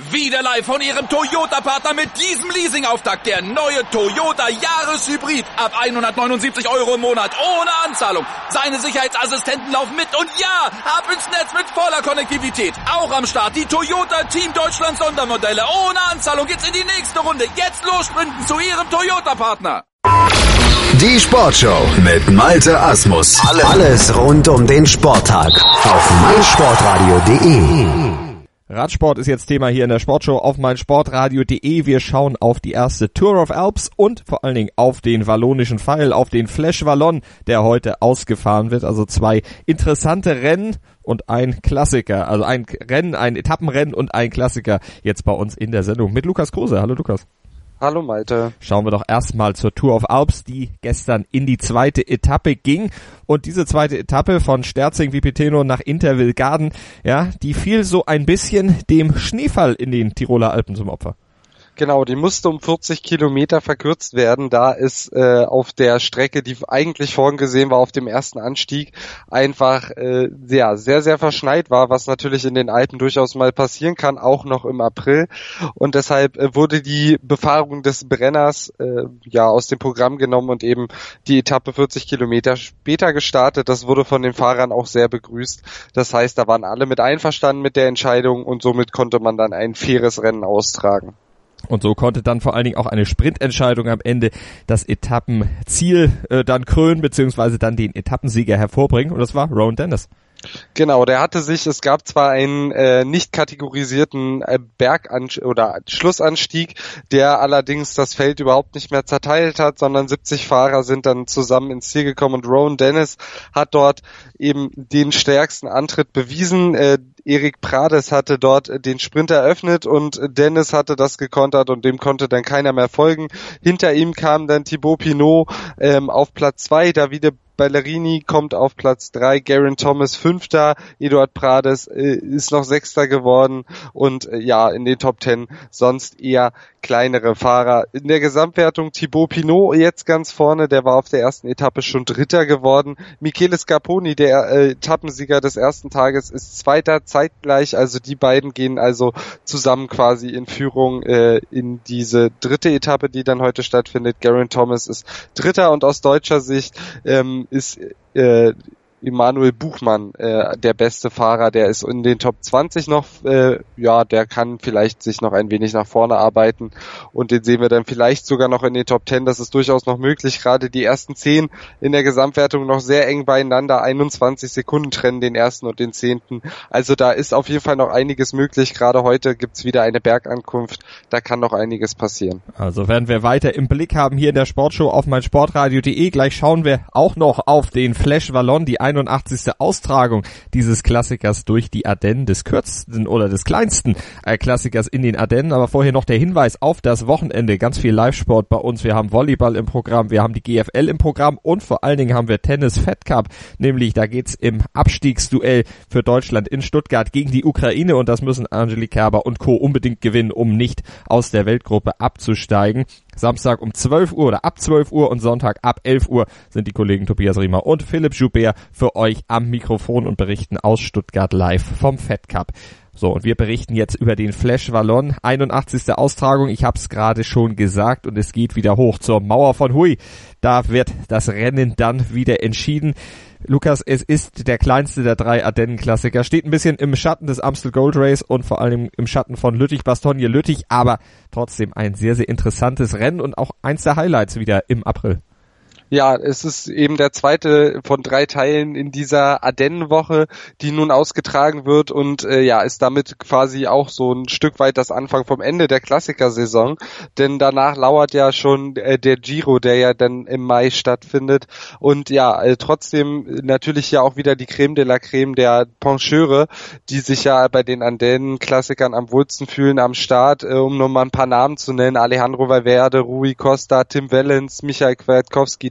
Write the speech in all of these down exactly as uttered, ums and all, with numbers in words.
Wieder live von Ihrem Toyota-Partner mit diesem Leasing-Auftakt. Der neue Toyota Jahreshybrid. Ab hundertneunundsiebzig Euro im Monat. Ohne Anzahlung. Seine Sicherheitsassistenten laufen mit. Und ja, ab ins Netz mit voller Konnektivität. Auch am Start die Toyota Team Deutschland Sondermodelle. Ohne Anzahlung geht's in die nächste Runde. Jetzt los sprinten zu Ihrem Toyota-Partner. Die Sportshow mit Malte Asmus. Alles rund um den Sporttag auf meinsportradio punkt de. Radsport ist jetzt Thema hier in der Sportshow auf meinsportradio punkt de. Wir schauen auf die erste Tour of Alps und vor allen Dingen auf den wallonischen Pfeil, auf den Flèche Wallonne, der heute ausgefahren wird. Also zwei interessante Rennen und ein Klassiker. Also ein Rennen, ein Etappenrennen und ein Klassiker jetzt bei uns in der Sendung mit Lukas Kruse. Hallo Lukas. Hallo Malte. Schauen wir doch erstmal zur Tour of Alps, die gestern in die zweite Etappe ging. Und diese zweite Etappe von Sterzing-Vipiteno nach Interville-Garden, ja, die fiel so ein bisschen dem Schneefall in den Tiroler Alpen zum Opfer. Genau, die musste um vierzig Kilometer verkürzt werden, da es äh, auf der Strecke, die eigentlich vorgesehen war auf dem ersten Anstieg, einfach äh, ja, sehr, sehr verschneit war, was natürlich in den Alpen durchaus mal passieren kann, auch noch im April. Und deshalb äh, wurde die Befahrung des Brenners äh, ja aus dem Programm genommen und eben die Etappe vierzig Kilometer später gestartet. Das wurde von den Fahrern auch sehr begrüßt. Das heißt, da waren alle mit einverstanden mit der Entscheidung und somit konnte man dann ein faires Rennen austragen. Und so konnte dann vor allen Dingen auch eine Sprintentscheidung am Ende das Etappenziel äh, dann krönen, beziehungsweise dann den Etappensieger hervorbringen. Und das war Rowan Dennis. Genau, der hatte sich, es gab zwar einen äh, nicht kategorisierten äh, Bergan- oder Schlussanstieg, der allerdings das Feld überhaupt nicht mehr zerteilt hat, sondern siebzig Fahrer sind dann zusammen ins Ziel gekommen und Rowan Dennis hat dort eben den stärksten Antritt bewiesen. Äh, Erik Prades hatte dort den Sprint eröffnet und Dennis hatte das gekontert und dem konnte dann keiner mehr folgen. Hinter ihm kam dann Thibaut Pinot ähm, auf Platz zwei, Davide Ballerini kommt auf Platz drei, Geraint Thomas fünfter, Eduard Prades äh, ist noch Sechster geworden und äh, ja, in den Top Ten sonst eher kleinere Fahrer. In der Gesamtwertung Thibaut Pinot jetzt ganz vorne, der war auf der ersten Etappe schon Dritter geworden. Michele Scarponi, der äh, Etappensieger des ersten Tages, ist Zweiter, zeitgleich, also die beiden gehen also zusammen quasi in Führung äh, in diese dritte Etappe, die dann heute stattfindet. Geraint Thomas ist Dritter und aus deutscher Sicht ähm, ist äh, Emanuel Buchmann äh, der beste Fahrer, der ist in den Top zwanzig noch, äh, ja, der kann vielleicht sich noch ein wenig nach vorne arbeiten und den sehen wir dann vielleicht sogar noch in den Top zehn, das ist durchaus noch möglich, gerade die ersten zehn in der Gesamtwertung noch sehr eng beieinander, einundzwanzig Sekunden trennen den ersten und den zehnten, also da ist auf jeden Fall noch einiges möglich, gerade heute gibt's wieder eine Bergankunft, da kann noch einiges passieren. Also werden wir weiter im Blick haben hier in der Sportshow auf meinsportradio punkt de, gleich schauen wir auch noch auf den Flèche Wallonne, die einundachtzigste Austragung dieses Klassikers durch die Ardennen, des kürzesten oder des kleinsten äh, Klassikers in den Ardennen. Aber vorher noch der Hinweis auf das Wochenende. Ganz viel Live-Sport bei uns. Wir haben Volleyball im Programm, wir haben die G F L im Programm und vor allen Dingen haben wir Tennis Fed Cup. Nämlich da geht's im Abstiegsduell für Deutschland in Stuttgart gegen die Ukraine und das müssen Angelique Kerber und Co. unbedingt gewinnen, um nicht aus der Weltgruppe abzusteigen. Samstag um zwölf Uhr oder ab zwölf Uhr und Sonntag ab elf Uhr sind die Kollegen Tobias Riemer und Philipp Joubert für euch am Mikrofon und berichten aus Stuttgart live vom Fed Cup. So, und wir berichten jetzt über den Flèche Wallonne, einundachtzigste Austragung, ich habe es gerade schon gesagt und es geht wieder hoch zur Mauer von Huy. Da wird das Rennen dann wieder entschieden. Lukas, es ist der kleinste der drei Ardennen-Klassiker, steht ein bisschen im Schatten des Amstel Gold Race und vor allem im Schatten von Lüttich-Bastogne-Lüttich, aber trotzdem ein sehr, sehr interessantes Rennen und auch eins der Highlights wieder im April. Ja, es ist eben der zweite von drei Teilen in dieser Ardennenwoche, die nun ausgetragen wird und äh, ja, ist damit quasi auch so ein Stück weit das Anfang vom Ende der Klassikersaison, denn danach lauert ja schon äh, der Giro, der ja dann im Mai stattfindet und ja, äh, trotzdem natürlich ja auch wieder die Creme de la Creme der Pencheure, die sich ja bei den Ardennen-Klassikern am wohlsten fühlen am Start, äh, um nur mal ein paar Namen zu nennen, Alejandro Valverde, Rui Costa, Tim Wellens, Michael Kwiatkowski,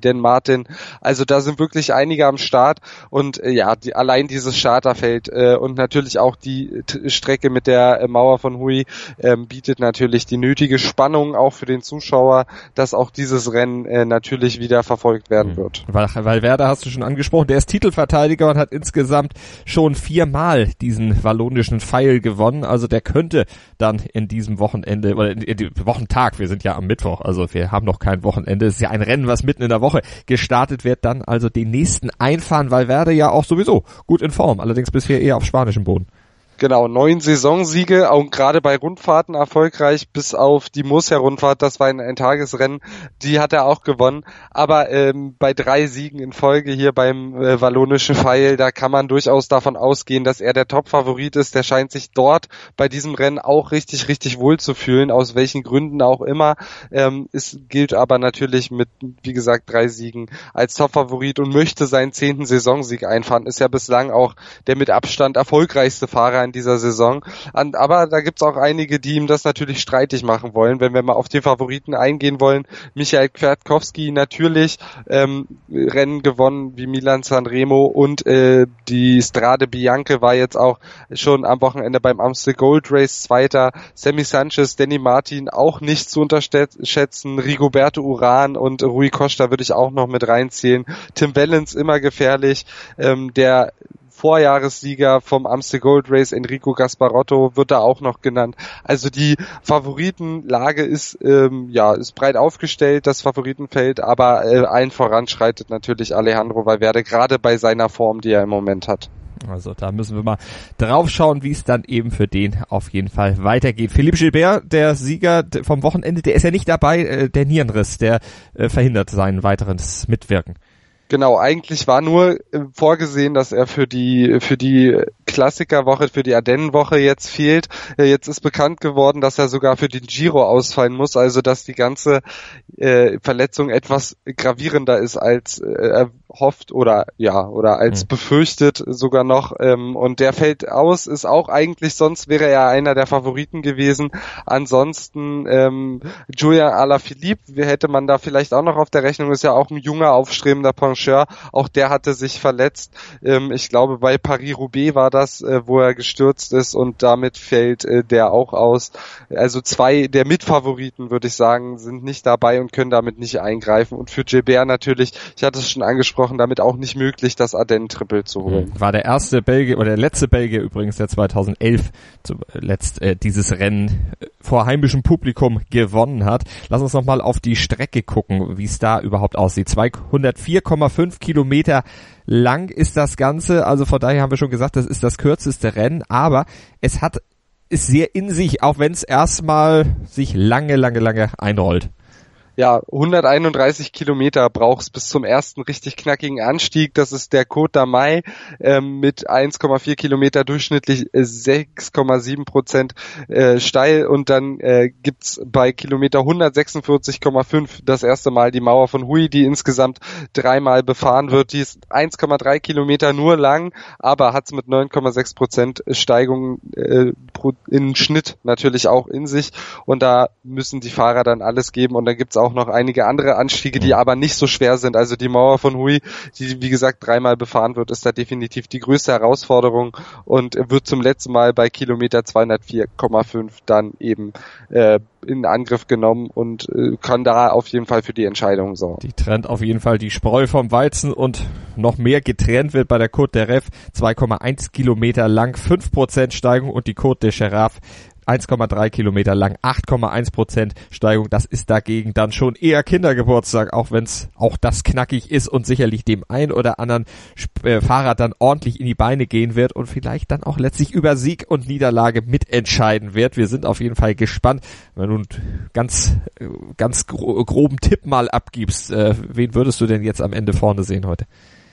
Dan Martin. Also da sind wirklich einige am Start und äh, ja, die, allein dieses Starterfeld äh, und natürlich auch die t- Strecke mit der äh, Mauer von Huy ähm, bietet natürlich die nötige Spannung auch für den Zuschauer, dass auch dieses Rennen äh, natürlich wieder verfolgt werden wird. Weil, weil Werder hast du schon angesprochen, der ist Titelverteidiger und hat insgesamt schon viermal diesen wallonischen Pfeil gewonnen, also der könnte dann in diesem Wochenende, oder in, in dem Wochentag, wir sind ja am Mittwoch, also wir haben noch kein Wochenende, es ist ja ein Rennen, was mitten in der Woche gestartet wird, dann also den nächsten einfahren, weil Werder ja auch sowieso gut in Form, allerdings bisher eher auf spanischem Boden. Genau, neun Saisonsiege, auch gerade bei Rundfahrten erfolgreich, bis auf die Murcia-Rundfahrt, das war ein, ein Tagesrennen, die hat er auch gewonnen, aber ähm, bei drei Siegen in Folge hier beim äh, wallonischen Pfeil, da kann man durchaus davon ausgehen, dass er der Top-Favorit ist, der scheint sich dort bei diesem Rennen auch richtig, richtig wohl zu fühlen, aus welchen Gründen auch immer, ähm, es gilt aber natürlich mit, wie gesagt, drei Siegen als Top-Favorit und möchte seinen zehnten Saisonsieg einfahren, ist ja bislang auch der mit Abstand erfolgreichste Fahrer in dieser Saison. Aber da gibt's auch einige, die ihm das natürlich streitig machen wollen. Wenn wir mal auf die Favoriten eingehen wollen, Michael Kwiatkowski natürlich ähm, Rennen gewonnen wie Milan Sanremo und äh, die Strade Bianche war jetzt auch schon am Wochenende beim Amstel Gold Race Zweiter. Sammy Sanchez, Danny Martin auch nicht zu unterschätzen. Rigoberto Urán und Rui Costa würde ich auch noch mit reinzählen. Tim Wellens immer gefährlich. Ähm, der Vorjahressieger vom Amstel Gold Race, Enrico Gasparotto, wird da auch noch genannt. Also die Favoritenlage ist ähm, ja ist breit aufgestellt, das Favoritenfeld, aber äh, allen voran schreitet natürlich Alejandro Valverde, gerade bei seiner Form, die er im Moment hat. Also da müssen wir mal drauf schauen, wie es dann eben für den auf jeden Fall weitergeht. Philippe Gilbert, der Sieger vom Wochenende, der ist ja nicht dabei, äh, der Nierenriss, der äh, verhindert sein weiteres Mitwirken. Genau, eigentlich war nur äh, vorgesehen, dass er für die für die Klassikerwoche, für die Ardennenwoche jetzt fehlt. Äh, jetzt ist bekannt geworden, dass er sogar für den Giro ausfallen muss, also dass die ganze äh, Verletzung etwas gravierender ist als äh, erhofft oder ja oder als mhm. befürchtet sogar noch. Ähm, und der fällt aus, ist auch eigentlich, sonst wäre er einer der Favoriten gewesen. Ansonsten ähm, Julian Alaphilippe hätte man da vielleicht auch noch auf der Rechnung, ist ja auch ein junger, aufstrebender Pencheur. Auch der hatte sich verletzt. Ähm, ich glaube, bei Paris-Roubaix war das, äh, wo er gestürzt ist und damit fällt äh, der auch aus. Also zwei der Mitfavoriten, würde ich sagen, sind nicht dabei und können damit nicht eingreifen. Und für Gilbert natürlich, ich hatte es schon angesprochen, damit auch nicht möglich, das Ardennen-Triple zu holen. War der erste Belgier oder der letzte Belgier übrigens, der zweitausendelf zuletzt äh, dieses Rennen vor heimischem Publikum gewonnen hat. Lass uns nochmal auf die Strecke gucken, wie es da überhaupt aussieht. zweihundertvier Komma fünf Kilometer lang ist das Ganze, also von daher haben wir schon gesagt, das ist das kürzeste Rennen, aber es hat ist sehr in sich, auch wenn es erstmal sich lange, lange, lange einrollt. Ja, hunderteinunddreißig Kilometer braucht's bis zum ersten richtig knackigen Anstieg. Das ist der Côte d'Amail ähm, mit eins Komma vier Kilometer durchschnittlich äh, sechs Komma sieben Prozent äh, steil. Und dann äh, gibt's bei Kilometer hundertsechsundvierzig Komma fünf das erste Mal die Mauer von Huy, die insgesamt dreimal befahren wird. Die ist eins Komma drei Kilometer nur lang, aber hat's mit neun Komma sechs Prozent Steigung äh, pro, in Schnitt natürlich auch in sich. Und da müssen die Fahrer dann alles geben. Und dann gibt's auch noch einige andere Anstiege, die aber nicht so schwer sind. Also die Mauer von Huy, die wie gesagt dreimal befahren wird, ist da definitiv die größte Herausforderung und wird zum letzten Mal bei Kilometer zweihundertvier Komma fünf dann eben äh, in Angriff genommen und äh, kann da auf jeden Fall für die Entscheidung sorgen. Die trennt auf jeden Fall die Spreu vom Weizen und noch mehr getrennt wird bei der Côte d'Eref, zwei Komma eins Kilometer lang, fünf Prozent Steigung und die Côte de Cheraf eins Komma drei Kilometer lang, acht Komma eins Prozent Steigung. Das ist dagegen dann schon eher Kindergeburtstag, auch wenn es auch das knackig ist und sicherlich dem ein oder anderen äh, Fahrer dann ordentlich in die Beine gehen wird und vielleicht dann auch letztlich über Sieg und Niederlage mitentscheiden wird. Wir sind auf jeden Fall gespannt. Wenn du ganz ganz gro- groben Tipp mal abgibst, äh, wen würdest du denn jetzt am Ende vorne sehen heute?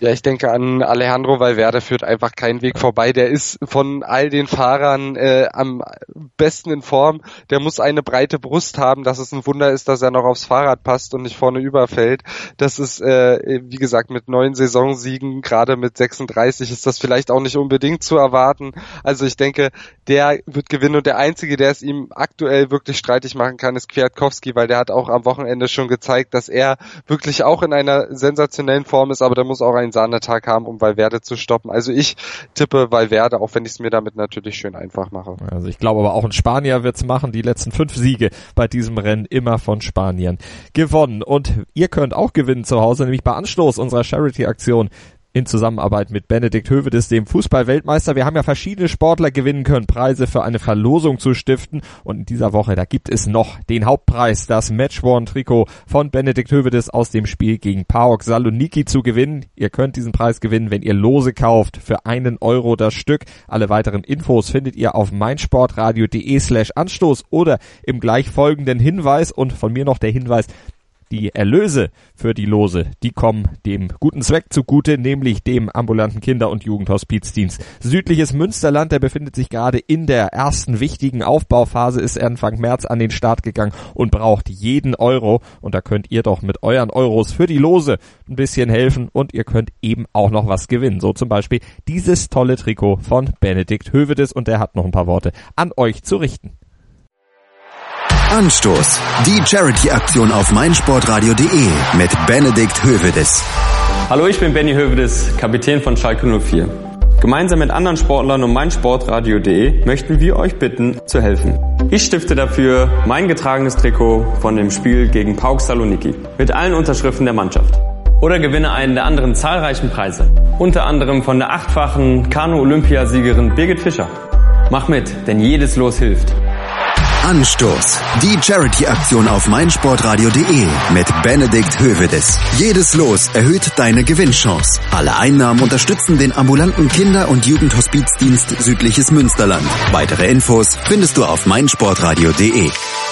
Ja, ich denke an Alejandro Valverde, führt einfach keinen Weg vorbei. Der ist von all den Fahrern äh, am besten in Form. Der muss eine breite Brust haben, dass es ein Wunder ist, dass er noch aufs Fahrrad passt und nicht vorne überfällt. Das ist, äh, wie gesagt, mit neun Saisonsiegen, gerade mit sechsunddreißig, ist das vielleicht auch nicht unbedingt zu erwarten. Also ich denke, der wird gewinnen und der Einzige, der es ihm aktuell wirklich streitig machen kann, ist Kwiatkowski, weil der hat auch am Wochenende schon gezeigt, dass er wirklich auch in einer sensationellen Form ist, aber der muss auch einen Sahnetag haben, um Valverde zu stoppen. Also ich tippe Valverde, auch wenn ich es mir damit natürlich schön einfach mache. Also ich glaube aber auch ein Spanier wird's machen. Die letzten fünf Siege bei diesem Rennen immer von Spaniern gewonnen. Und ihr könnt auch gewinnen zu Hause, nämlich bei Anstoß unserer Charity-Aktion in Zusammenarbeit mit Benedikt Hövedes, dem Fußball-Weltmeister. Wir haben ja verschiedene Sportler gewinnen können, Preise für eine Verlosung zu stiften. Und in dieser Woche, da gibt es noch den Hauptpreis, das Matchworn-Trikot von Benedikt Hövedes aus dem Spiel gegen PAOK Saloniki zu gewinnen. Ihr könnt diesen Preis gewinnen, wenn ihr Lose kauft, für einen Euro das Stück. Alle weiteren Infos findet ihr auf meinsportradio.de slash Anstoß oder im gleich folgenden Hinweis. Und von mir noch der Hinweis: Die Erlöse für die Lose, die kommen dem guten Zweck zugute, nämlich dem ambulanten Kinder- und Jugendhospizdienst Südliches Münsterland. Der befindet sich gerade in der ersten wichtigen Aufbauphase, ist Anfang März an den Start gegangen und braucht jeden Euro. Und da könnt ihr doch mit euren Euros für die Lose ein bisschen helfen und ihr könnt eben auch noch was gewinnen. So zum Beispiel dieses tolle Trikot von Benedikt Hövedes, und der hat noch ein paar Worte an euch zu richten. Anstoß, die Charity-Aktion auf meinsportradio.de mit Benedikt Hövedes. Hallo, ich bin Benny Hövedes, Kapitän von Schalke null vier. Gemeinsam mit anderen Sportlern und meinsportradio.de möchten wir euch bitten, zu helfen. Ich stifte dafür mein getragenes Trikot von dem Spiel gegen PAOK Saloniki mit allen Unterschriften der Mannschaft. Oder gewinne einen der anderen zahlreichen Preise, unter anderem von der achtfachen Kanu-Olympiasiegerin Birgit Fischer. Mach mit, denn jedes Los hilft. Anstoß, die Charity-Aktion auf meinsportradio.de mit Benedikt Hövedes. Jedes Los erhöht deine Gewinnchance. Alle Einnahmen unterstützen den ambulanten Kinder- und Jugendhospizdienst Südliches Münsterland. Weitere Infos findest du auf meinsportradio.de.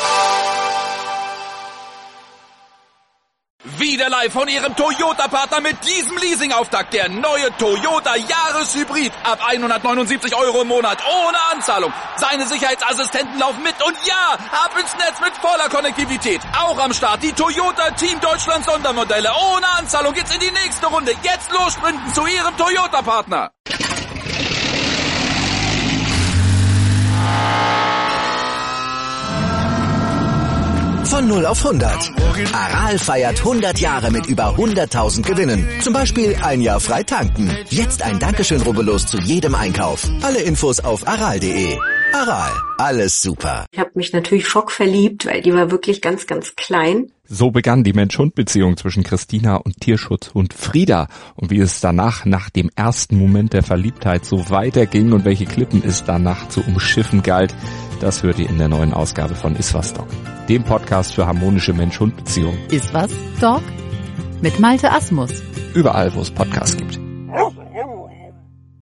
Wieder live von ihrem Toyota-Partner mit diesem Leasing-Auftakt. Der neue Toyota Jahreshybrid. Ab hundertneunundsiebzig Euro im Monat. Ohne Anzahlung. Seine Sicherheitsassistenten laufen mit. Und ja, ab ins Netz mit voller Konnektivität. Auch am Start die Toyota Team Deutschland Sondermodelle. Ohne Anzahlung geht's in die nächste Runde. Jetzt los sprinten zu ihrem Toyota-Partner. Von null auf hundert. Aral feiert hundert Jahre mit über hunderttausend Gewinnen. Zum Beispiel ein Jahr frei tanken. Jetzt ein Dankeschön, rubbellos zu jedem Einkauf. Alle Infos auf aral punkt de. Aral, alles super. Ich habe mich natürlich schockverliebt, weil die war wirklich ganz, ganz klein. So begann die Mensch-Hund-Beziehung zwischen Christina und Tierschutzhund Frieda. Und wie es danach, nach dem ersten Moment der Verliebtheit, so weiterging und welche Klippen es danach zu umschiffen galt, das hört ihr in der neuen Ausgabe von Iswas Dog, dem Podcast für harmonische Mensch-Hund-Beziehungen. Iswas Dog? Mit Malte Asmus. Überall, wo es Podcasts gibt.